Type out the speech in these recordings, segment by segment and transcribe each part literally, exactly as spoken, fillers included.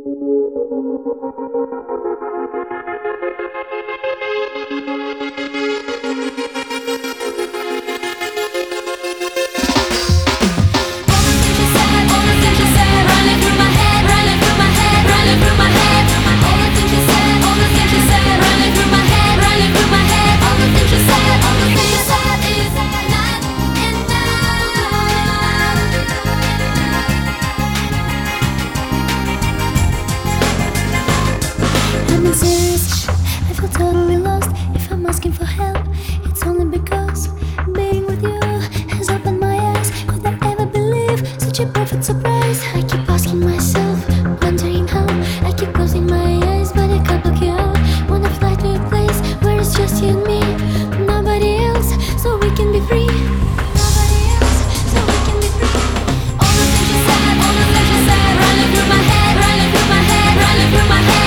Serious, I feel totally lost. If I'm asking for help, it's only because being with you has opened my eyes. Could I ever believe such a perfect surprise? I keep asking myself, wondering how. I keep closing my eyes, but I can't block you out. Wanna fly to a place where it's just you and me, nobody else, so we can be free. Nobody else, so we can be free. All the things you said, all the things you said, running through my head, running through my head, running through my head.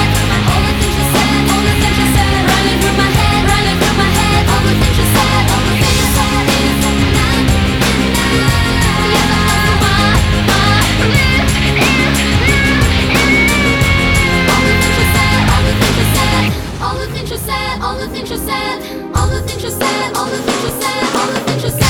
All the things you said, all the things you said, all the things you said, all the things you said.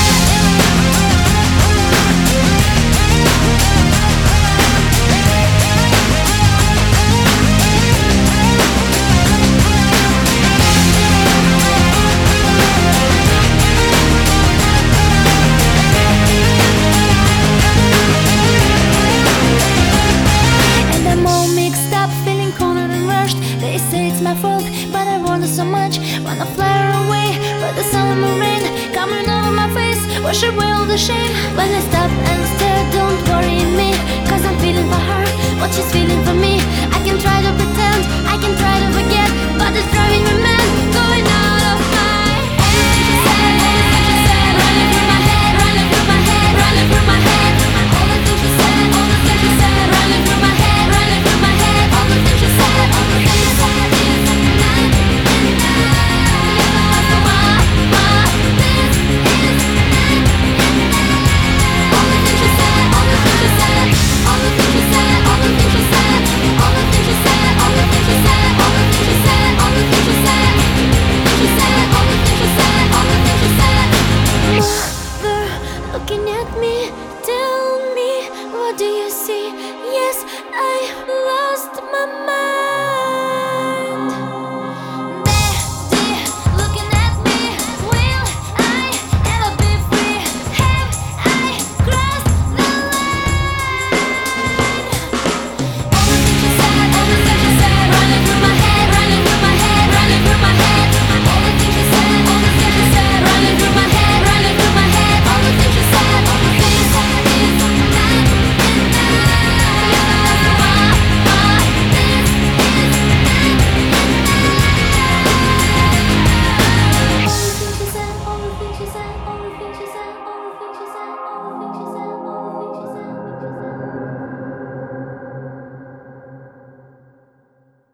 And I'm all mixed up, feeling cornered and rushed. They say it's my fault, but I want it so much. Wanna fly away, but the summer rain coming over my face, wash away all the shame. When I stop and stare, don't worry me.